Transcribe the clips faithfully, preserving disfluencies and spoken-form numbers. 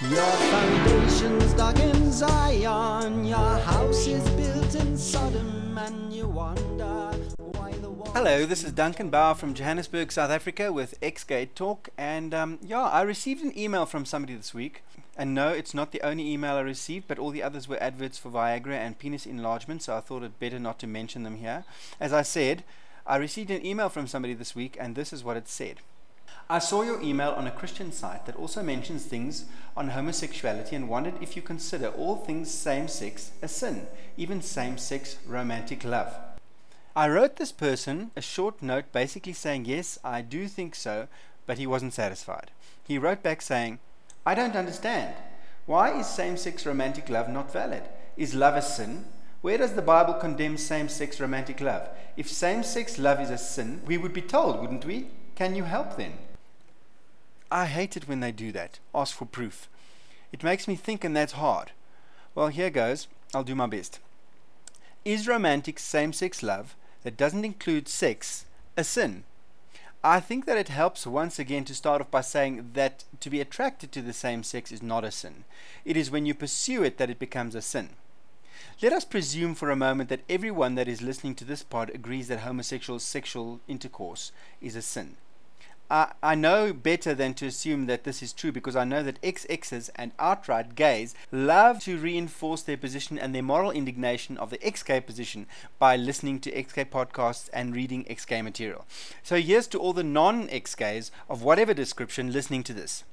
Your foundation's dug in Zion, your house is built in Sodom, and you wonder why the walls... Hello, this is Duncan Bauer from Johannesburg, South Africa with X-Gate Talk, and um, yeah, I received an email from somebody this week, and no, it's not the only email I received, but all the others were adverts for Viagra and penis enlargement, so I thought it better not to mention them here. As I said, I received an email from somebody this week, and this is what it said. I saw your email on a Christian site that also mentions things on homosexuality and wondered if you consider all things same-sex a sin, even same-sex romantic love. I wrote this person a short note basically saying, yes, I do think so, but he wasn't satisfied. He wrote back saying, I don't understand. Why is same-sex romantic love not valid? Is love a sin? Where does the Bible condemn same-sex romantic love? If same-sex love is a sin, we would be told, wouldn't we? Can you help then? I hate it when they do that, ask for proof. It makes me think, and that's hard. Well, here goes. I'll do my best. Is romantic same-sex love that doesn't include sex a sin? I think that it helps once again to start off by saying that to be attracted to the same sex is not a sin. It is when you pursue it that it becomes a sin. Let us presume for a moment that everyone that is listening to this pod agrees that homosexual sexual intercourse is a sin. I, I know better than to assume that this is true because I know that X Xs and outright gays love to reinforce their position and their moral indignation of the X-gay position by listening to X-gay podcasts and reading X-gay material. So here's to all the non-X-gays of whatever description listening to this.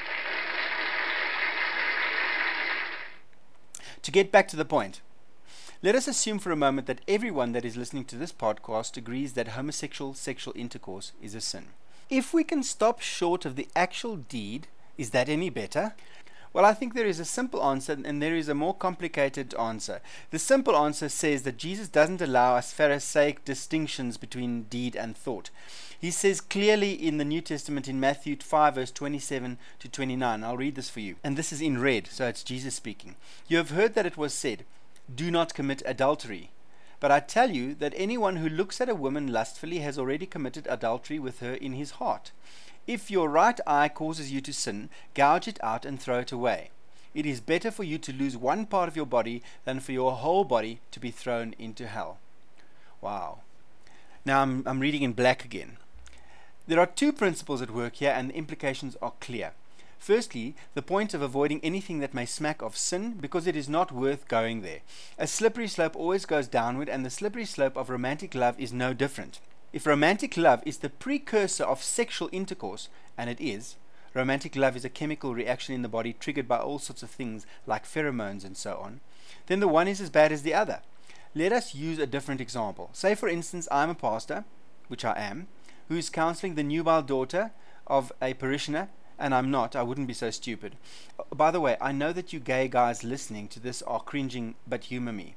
To get back to the point, let us assume for a moment that everyone that is listening to this podcast agrees that homosexual sexual intercourse is a sin. If we can stop short of the actual deed, is that any better? Well, I think there is a simple answer and there is a more complicated answer. The simple answer says that Jesus doesn't allow us Pharisaic distinctions between deed and thought. He says clearly in the New Testament in Matthew five verse twenty-seven to twenty-nine, I'll read this for you, and this is in red, so it's Jesus speaking. You have heard that it was said, do not commit adultery. But I tell you that anyone who looks at a woman lustfully has already committed adultery with her in his heart. If your right eye causes you to sin, gouge it out and throw it away. It is better for you to lose one part of your body than for your whole body to be thrown into hell. Wow. Now I'm, I'm reading in black again. There are two principles at work here and the implications are clear. Firstly, the point of avoiding anything that may smack of sin because it is not worth going there. A slippery slope always goes downward and the slippery slope of romantic love is no different. If romantic love is the precursor of sexual intercourse, and it is, romantic love is a chemical reaction in the body triggered by all sorts of things like pheromones and so on, then the one is as bad as the other. Let us use a different example. Say for instance I'm a pastor, which I am, who is counseling the nubile daughter of a parishioner, and I'm not, I wouldn't be so stupid. By the way, I know that you gay guys listening to this are cringing, but humor me.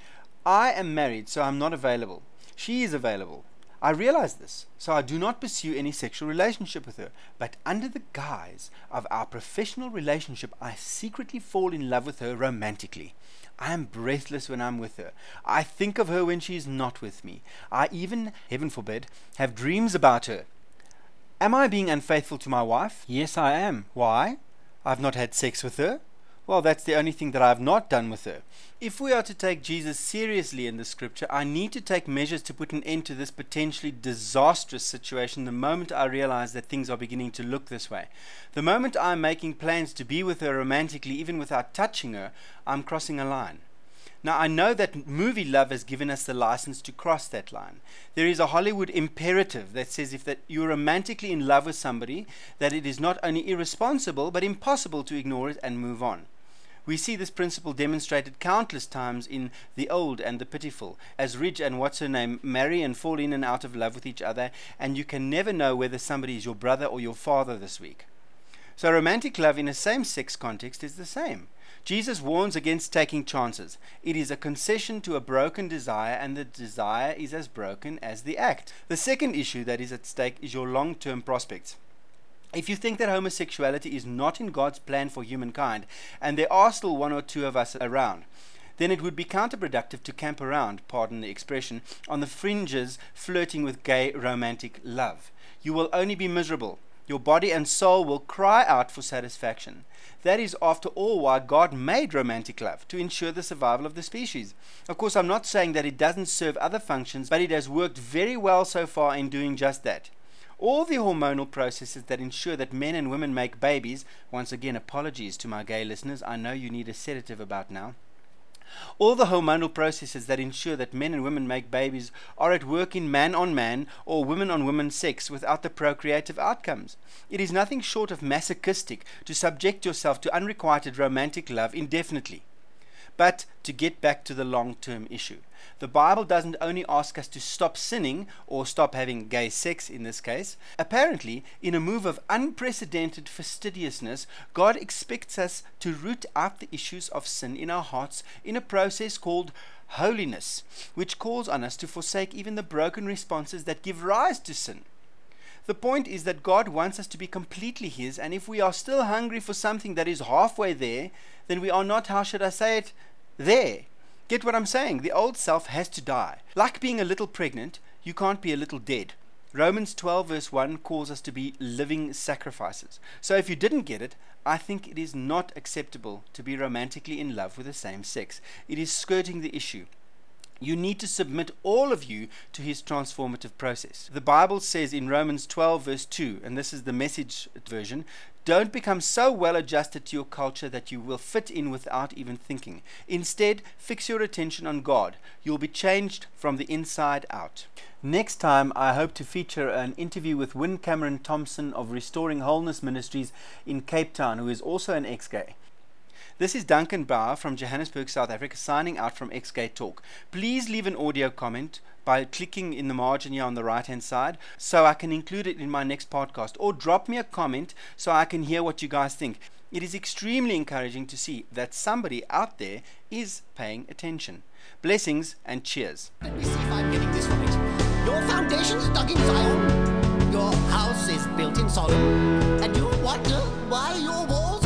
I am married, so I'm not available. She is available. I realize this, so I do not pursue any sexual relationship with her. But under the guise of our professional relationship, I secretly fall in love with her romantically. I am breathless when I'm with her. I think of her when she is not with me. I even, heaven forbid, have dreams about her. Am I being unfaithful to my wife? Yes, I am. Why? I've not had sex with her. Well, that's the only thing that I have not done with her. If we are to take Jesus seriously in the scripture, I need to take measures to put an end to this potentially disastrous situation the moment I realize that things are beginning to look this way. The moment I'm making plans to be with her romantically, even without touching her, I'm crossing a line. Now, I know that movie love has given us the license to cross that line. There is a Hollywood imperative that says if that you're romantically in love with somebody, that it is not only irresponsible, but impossible to ignore it and move on. We see this principle demonstrated countless times in The Old and the Pitiful, as Ridge and what's-her-name marry and fall in and out of love with each other, and you can never know whether somebody is your brother or your father this week. So romantic love in a same-sex context is the same. Jesus warns against taking chances. It is a concession to a broken desire, and the desire is as broken as the act. The second issue that is at stake is your long-term prospects. If you think that homosexuality is not in God's plan for humankind, and there are still one or two of us around, then it would be counterproductive to camp around, pardon the expression, on the fringes flirting with gay romantic love. You will only be miserable. Your body and soul will cry out for satisfaction. That is, after all, why God made romantic love, to ensure the survival of the species. Of course, I'm not saying that it doesn't serve other functions, but it has worked very well so far in doing just that. All the hormonal processes that ensure that men and women make babies, once again, apologies to my gay listeners, I know you need a sedative about now. All the hormonal processes that ensure that men and women make babies are at work in man-on-man or women-on-women sex without the procreative outcomes. It is nothing short of masochistic to subject yourself to unrequited romantic love indefinitely. But to get back to the long-term issue, the Bible doesn't only ask us to stop sinning or stop having gay sex in this case. Apparently, in a move of unprecedented fastidiousness, God expects us to root out the issues of sin in our hearts in a process called holiness, which calls on us to forsake even the broken responses that give rise to sin. The point is that God wants us to be completely His, and if we are still hungry for something that is halfway there, then we are not, how should I say it, there. Get what I'm saying? The old self has to die. Like being a little pregnant, you can't be a little dead. Romans twelve verse one calls us to be living sacrifices. So if you didn't get it, I think it is not acceptable to be romantically in love with the same sex. It is skirting the issue. You need to submit all of you to His transformative process. The Bible says in Romans twelve verse two, and this is the Message version, don't become so well adjusted to your culture that you will fit in without even thinking. Instead, fix your attention on God. You'll be changed from the inside out. Next time, I hope to feature an interview with Wynne Cameron Thompson of Restoring Wholeness Ministries in Cape Town, who is also an ex-gay. This is Duncan Bauer from Johannesburg, South Africa, signing out from Ex-Gay Talk. Please leave an audio comment by clicking in the margin here on the right hand side so I can include it in my next podcast, or drop me a comment so I can hear what you guys think. It is extremely encouraging to see that somebody out there is paying attention. Blessings and cheers. Let me see if I'm getting this right. Your foundation's dug in Zion. Your house is built in Sodom. And you wonder why your walls